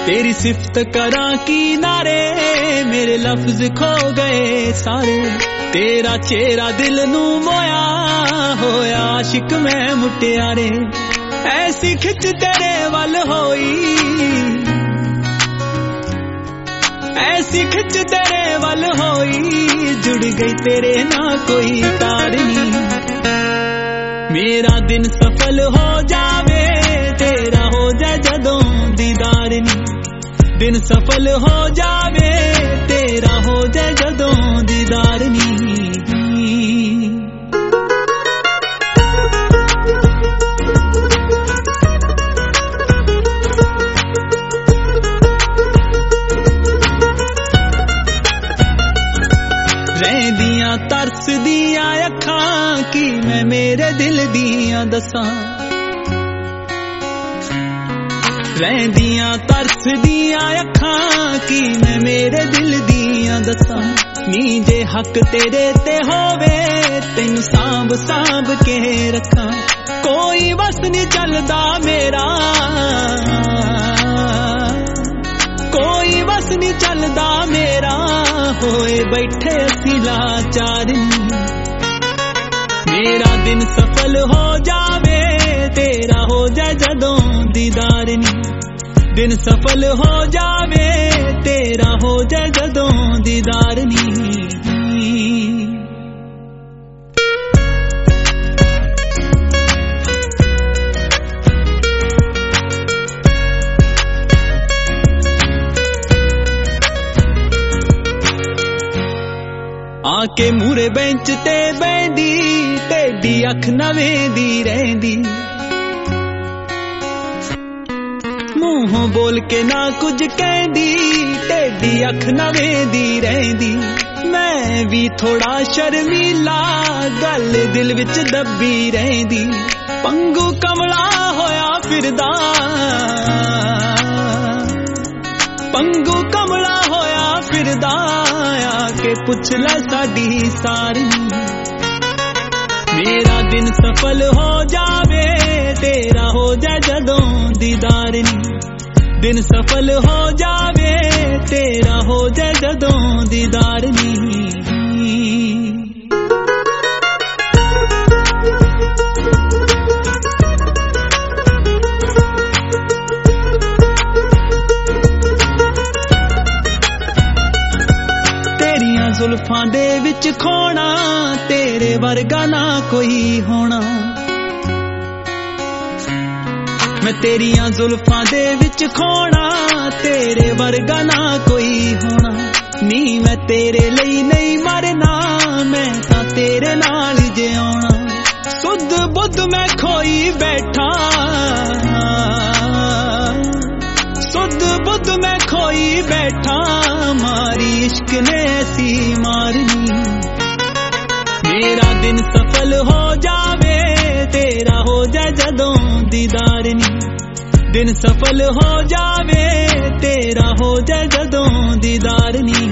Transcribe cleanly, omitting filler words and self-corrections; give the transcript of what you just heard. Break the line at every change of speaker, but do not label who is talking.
तेरी सिफ्त करा की नारे मेरे लफ्ज खो गए सारे तेरा चेहरा दिल नू मोया होया आशिक मैं मुटियारे ऐसी खिच तेरे वल होई ऐसी खिच तेरे वल होई जुड़ गई तेरे ना कोई तार नी मेरा दिन सफल हो जावे तेरा हो जाए जदों दीदार नी दिन सफल हो जावे तेरा हो जाए जदों दीदार नी रहदियां तरस दियां अखां की मैं मेरे दिल दियां दसां रहदियां तरस दियां अखां की मैं मेरे दिल दियां दसां नी जे हक तेरे ते होवे तैनू सांभ सांभ के रखां कोई वस नहीं चलदा मेरा कोई वस नहीं चलदा मेरा होए बैठे असी लाचार मेरा दिन सफल हो जावे तेरा हो जाए जदों दीदार नी दिन सफल हो जावे तेरा हो जाए जदों दीदार नी आके मूरे बेंच ते बैंदी टेडी अख नवेंदी रहंदी मुंहों बोल के ना कुछ कहंदी टेडी अख नवेंदी रहंदी मैं भी थोड़ा शर्मीला गल दिल विच दबी रहंदी पंगू कमला होया फिरदा पंगू कमला होया फिरदा आके पुछ लै साडी सारी मेरा दिन सफल हो जावे तेरा हो जाए जदों दीदार नी दिन सफल हो जावे तेरा हो जाए जदों दीदार नी जुल्फां दे विच खोना तेरे वर्गा ना कोई होना मैं तेरियां जुल्फां दे विच खोना तेरे वर्गा ना कोई होना नी मैं तेरे लई नहीं मरना मैं तां तेरे नाल जिउणा सुध बुध मैं खोई बैठा सुध बुध मैं खोई बैठा मारी इश्क ने ऐसी मारनी मेरा दिन सफल हो जावे तेरा हो जाए जदों दीदार नी दिन सफल हो जावे तेरा हो जाए जदों दीदार नी